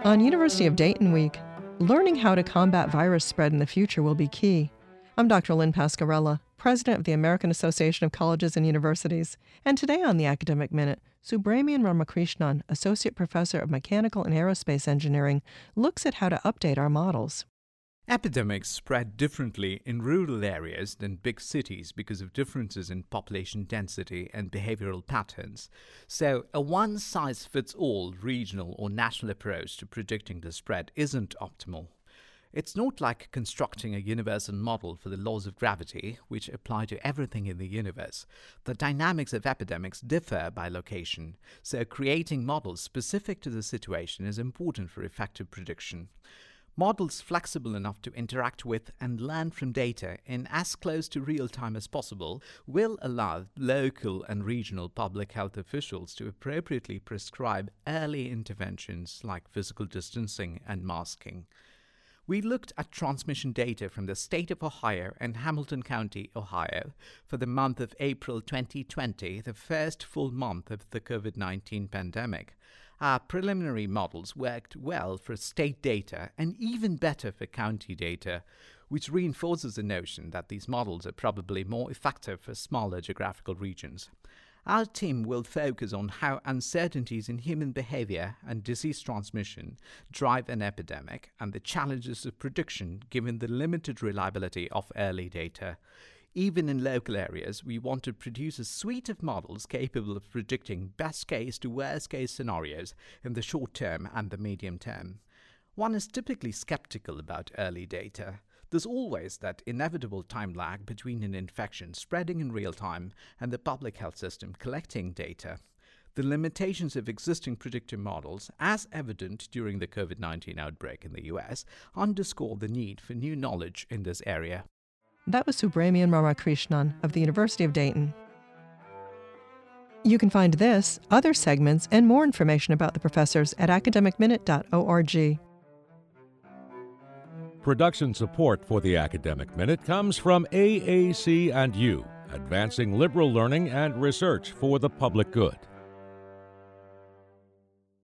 On University of Dayton Week, learning how to combat virus spread in the future will be key. I'm Dr. Lynn Pasquarella, President of the American Association of Colleges and Universities, and today on the Academic Minute, Subramanian Ramakrishnan, Associate Professor of Mechanical and Aerospace Engineering, looks at how to update our models. Epidemics spread differently in rural areas than big cities because of differences in population density and behavioral patterns. So, a one-size-fits-all regional or national approach to predicting the spread isn't optimal. It's not like constructing a universal model for the laws of gravity, which apply to everything in the universe. The dynamics of epidemics differ by location, so creating models specific to the situation is important for effective prediction. Models flexible enough to interact with and learn from data in as close to real time as possible will allow local and regional public health officials to appropriately prescribe early interventions like physical distancing and masking. We looked at transmission data from the state of Ohio and Hamilton County, Ohio, for the month of April 2020, the first full month of the COVID-19 pandemic. Our preliminary models worked well for state data and even better for county data, which reinforces the notion that these models are probably more effective for smaller geographical regions. Our team will focus on how uncertainties in human behavior and disease transmission drive an epidemic and the challenges of prediction given the limited reliability of early data. Even in local areas, we want to produce a suite of models capable of predicting best-case to worst-case scenarios in the short term and the medium term. One is typically skeptical about early data. There's always that inevitable time lag between an infection spreading in real time and the public health system collecting data. The limitations of existing predictive models, as evident during the COVID-19 outbreak in the US, underscore the need for new knowledge in this area. That was Subramanian Ramakrishnan of the University of Dayton. You can find this, other segments, and more information about the professors at academicminute.org. Production support for the Academic Minute comes from AAC&U, advancing liberal learning and research for the public good.